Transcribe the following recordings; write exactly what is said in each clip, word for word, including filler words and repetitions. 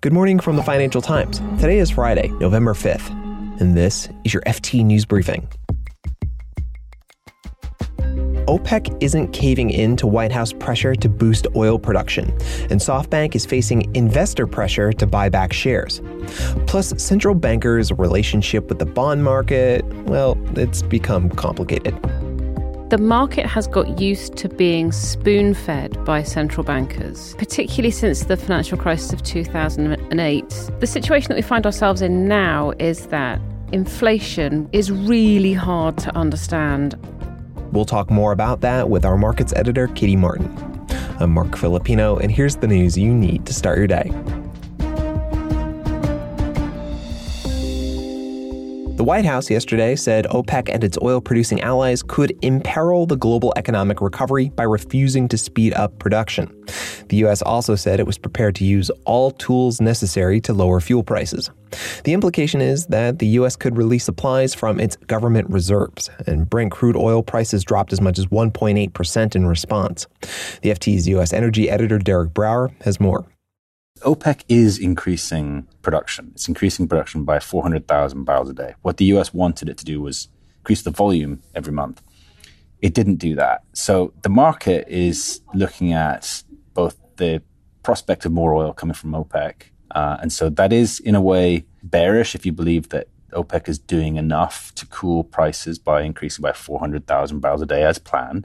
Good morning from the Financial Times. Today is Friday, November fifth, and this is your F T News Briefing. OPEC isn't caving in to White House pressure to boost oil production, and SoftBank is facing investor pressure to buy back shares. Plus, central bankers' relationship with the bond market, well, it's become complicated. The market has got used to being spoon-fed by central bankers, particularly since the financial crisis of two thousand eight. The situation that we find ourselves in now is that inflation is really hard to understand. We'll talk more about that with our markets editor, Katie Martin. I'm Mark Filipino, and here's the news you need to start your day. The White House yesterday said OPEC and its oil-producing allies could imperil the global economic recovery by refusing to speed up production. The U S also said it was prepared to use all tools necessary to lower fuel prices. The implication is that the U S could release supplies from its government reserves, and Brent crude oil prices dropped as much as one point eight percent in response. The F T's U S energy editor, Derek Brower, has more. OPEC is increasing production. It's increasing production by four hundred thousand barrels a day. What the U S wanted it to do was increase the volume every month. It didn't do that. So the market is looking at both the prospect of more oil coming from OPEC. Uh, and so that is, in a way, bearish if you believe that OPEC is doing enough to cool prices by increasing by four hundred thousand barrels a day as planned.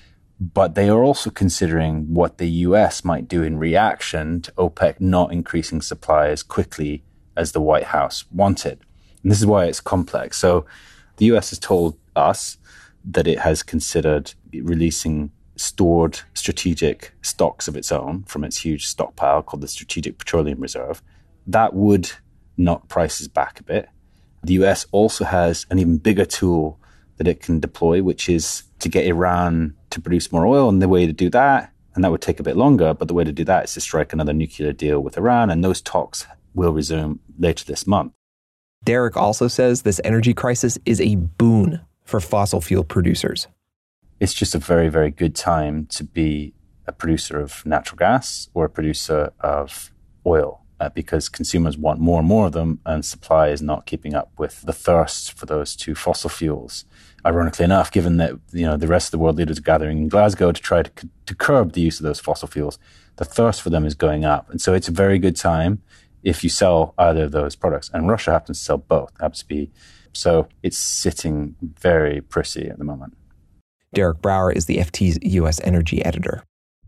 But they are also considering what the U S might do in reaction to OPEC not increasing supply as quickly as the White House wanted. And this is why it's complex. So the U S has told us that it has considered releasing stored strategic stocks of its own from its huge stockpile called the Strategic Petroleum Reserve. That would knock prices back a bit. The U S also has an even bigger tool that it can deploy, which is to get Iran to produce more oil. And the way to do that, and that would take a bit longer, but the way to do that is to strike another nuclear deal with Iran, and those talks will resume later this month. Derek also says this energy crisis is a boon for fossil fuel producers. It's just a very, very good time to be a producer of natural gas or a producer of oil uh, because consumers want more and more of them, and supply is not keeping up with the thirst for those two fossil fuels. Ironically enough, given that you know the rest of the world leaders are gathering in Glasgow to try to, to curb the use of those fossil fuels, the thirst for them is going up. And so it's a very good time if you sell either of those products. And Russia happens to sell both, happens to be. So it's sitting very pretty at the moment. Derek Brower is the F T's U S energy editor.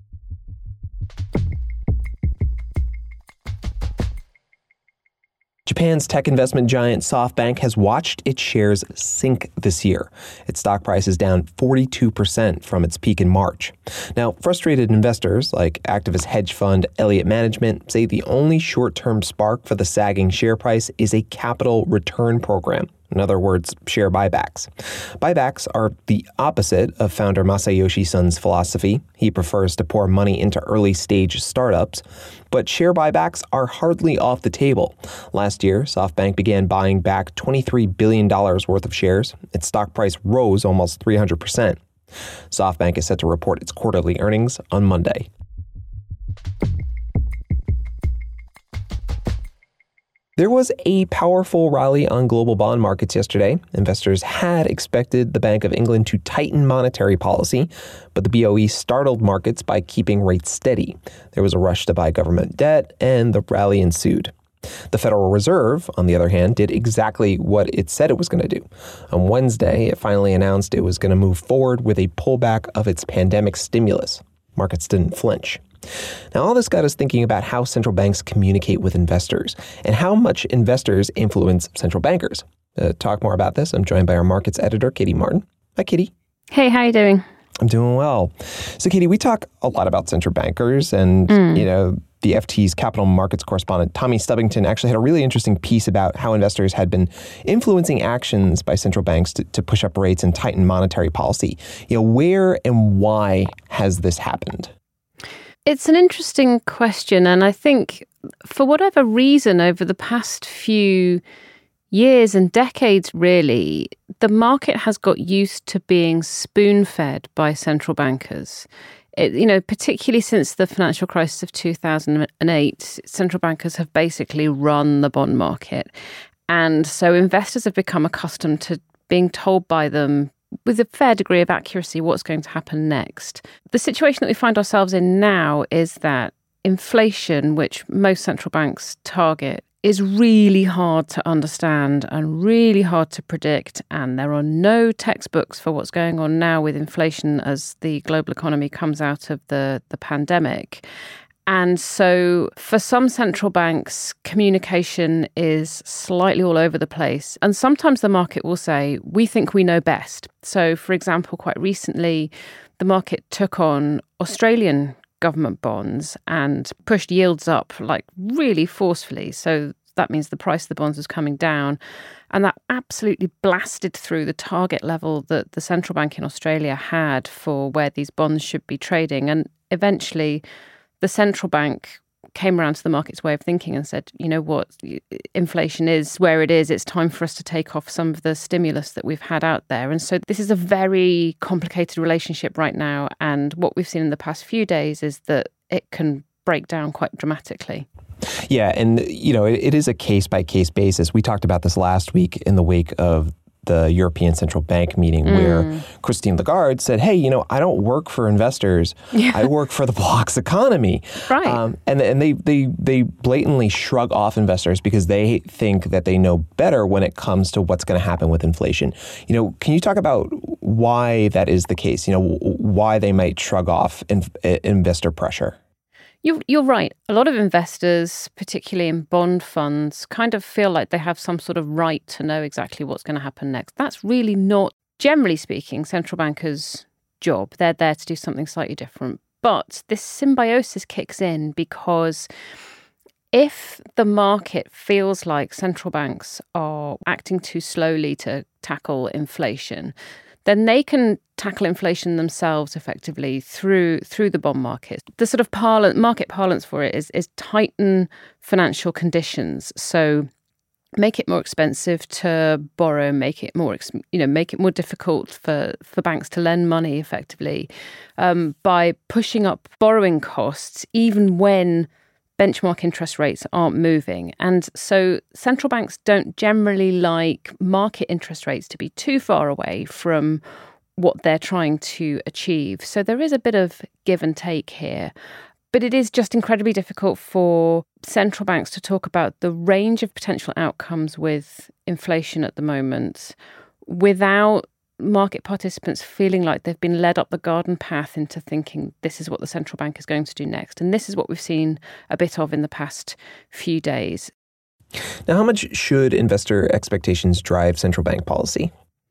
Japan's tech investment giant SoftBank has watched its shares sink this year. Its stock price is down forty-two percent from its peak in March. Now, frustrated investors like activist hedge fund Elliott Management say the only short-term spark for the sagging share price is a capital return program. In other words, share buybacks. Buybacks are the opposite of founder Masayoshi Son's philosophy. He prefers to pour money into early-stage startups. But share buybacks are hardly off the table. Last year, SoftBank began buying back twenty-three billion dollars worth of shares. Its stock price rose almost three hundred percent. SoftBank is set to report its quarterly earnings on Monday. There was a powerful rally on global bond markets yesterday. Investors had expected the Bank of England to tighten monetary policy, but the B O E startled markets by keeping rates steady. There was a rush to buy government debt, and the rally ensued. The Federal Reserve, on the other hand, did exactly what it said it was going to do. On Wednesday, it finally announced it was going to move forward with a pullback of its pandemic stimulus. Markets didn't flinch. Now, all this got us thinking about how central banks communicate with investors and how much investors influence central bankers. To talk more about this, I'm joined by our markets editor, Katie Martin. Hi, Katie. Hey, how you doing? I'm doing well. So, Katie, we talk a lot about central bankers, and, mm. you know, the F T's capital markets correspondent, Tommy Stubbington, actually had a really interesting piece about how investors had been influencing actions by central banks to, to push up rates and tighten monetary policy. You know, where and why has this happened? It's an interesting question, and I think for whatever reason over the past few years and decades, really, the market has got used to being spoon-fed by central bankers. It, you know, particularly since the financial crisis of two thousand eight, central bankers have basically run the bond market. And so investors have become accustomed to being told by them with a fair degree of accuracy what's going to happen next. The situation that we find ourselves in now is that inflation, which most central banks target, is really hard to understand and really hard to predict. And there are no textbooks for what's going on now with inflation as the global economy comes out of the, the pandemic. And so for some central banks, communication is slightly all over the place. And sometimes the market will say, we think we know best. So, for example, quite recently, the market took on Australian government bonds and pushed yields up like really forcefully. So that means the price of the bonds was coming down. And that absolutely blasted through the target level that the central bank in Australia had for where these bonds should be trading. And eventually the central bank came around to the market's way of thinking and said, you know what, inflation is where it is. It's time for us to take off some of the stimulus that we've had out there. And so this is a very complicated relationship right now. And what we've seen in the past few days is that it can break down quite dramatically. Yeah. And, you know, it, it is a case by case basis. We talked about this last week in the wake of the European Central Bank meeting mm. where Christine Lagarde said, hey, you know, I don't work for investors. Yeah. I work for the bloc's economy. Right. Um, and and they, they, they blatantly shrug off investors because they think that they know better when it comes to what's going to happen with inflation. You know, can you talk about why that is the case? You know, why they might shrug off in, investor pressure? You're, you're right. A lot of investors, particularly in bond funds, kind of feel like they have some sort of right to know exactly what's going to happen next. That's really not, generally speaking, central bankers' job. They're there to do something slightly different. But this symbiosis kicks in because if the market feels like central banks are acting too slowly to tackle inflation, then they can tackle inflation themselves effectively through through the bond market. The sort of parlance, market parlance for it is, is tighten financial conditions. So make it more expensive to borrow, make it more, you know, make it more difficult for, for banks to lend money effectively um, by pushing up borrowing costs, even when benchmark interest rates aren't moving. And so central banks don't generally like market interest rates to be too far away from what they're trying to achieve. So there is a bit of give and take here. But it is just incredibly difficult for central banks to talk about the range of potential outcomes with inflation at the moment without market participants feeling like they've been led up the garden path into thinking this is what the central bank is going to do next. And this is what we've seen a bit of in the past few days. Now, how much should investor expectations drive central bank policy?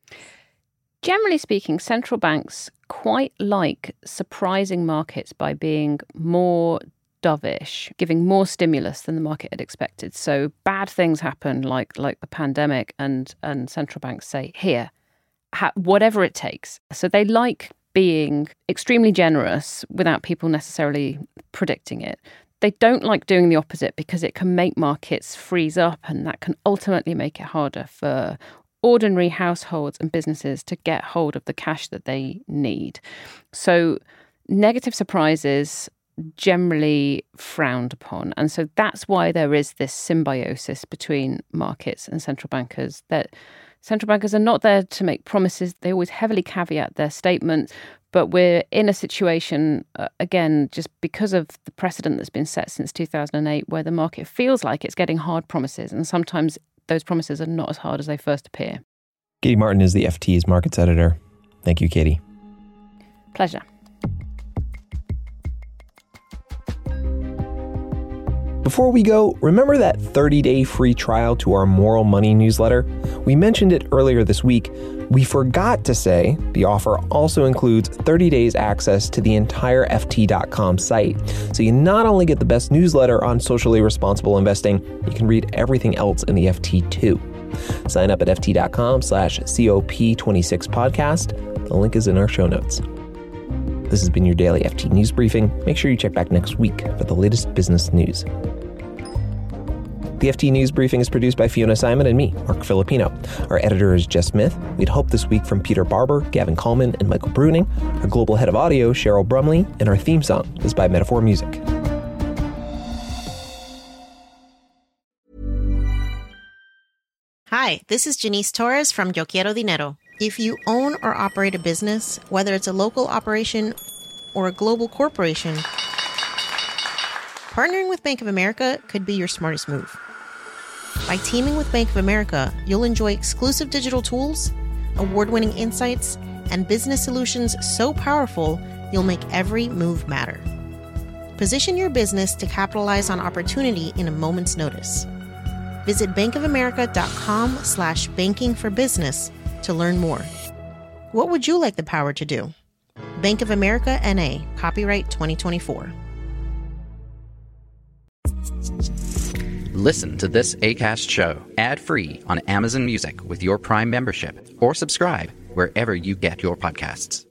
Generally speaking, central banks quite like surprising markets by being more dovish, giving more stimulus than the market had expected. So bad things happen like like the pandemic and, and central banks say, here, Ha- whatever it takes. So they like being extremely generous without people necessarily predicting it. They don't like doing the opposite because it can make markets freeze up, and that can ultimately make it harder for ordinary households and businesses to get hold of the cash that they need. So negative surprises generally frowned upon. And so that's why there is this symbiosis between markets and central bankers, that central bankers are not there to make promises. They always heavily caveat their statements. But we're in a situation, uh, again, just because of the precedent that's been set since two thousand eight, where the market feels like it's getting hard promises. And sometimes those promises are not as hard as they first appear. Katie Martin is the F T's markets editor. Thank you, Katie. Pleasure. Before we go, remember that thirty-day free trial to our Moral Money newsletter? We mentioned it earlier this week. We forgot to say the offer also includes thirty days access to the entire F T dot com site. So you not only get the best newsletter on socially responsible investing, you can read everything else in the F T too. Sign up at F T dot com slash C O P twenty-six podcast. The link is in our show notes. This has been your daily F T News Briefing. Make sure you check back next week for the latest business news. The F T News Briefing is produced by Fiona Simon and me, Mark Filipino. Our editor is Jess Smith. We'd hope this week from Peter Barber, Gavin Coleman, and Michael Bruning. Our global head of audio, Cheryl Brumley, and our theme song is by Metaphor Music. Hi, this is Janice Torres from Yo Quiero Dinero. If you own or operate a business, whether it's a local operation or a global corporation, partnering with Bank of America could be your smartest move. By teaming with Bank of America, you'll enjoy exclusive digital tools, award-winning insights, and business solutions so powerful you'll make every move matter. Position your business to capitalize on opportunity in a moment's notice. Visit bankofamerica.com slash banking for business to learn more. What would you like the power to do? Bank of America N A, copyright twenty twenty-four. Listen to this Acast show ad-free on Amazon Music with your Prime membership, or subscribe wherever you get your podcasts.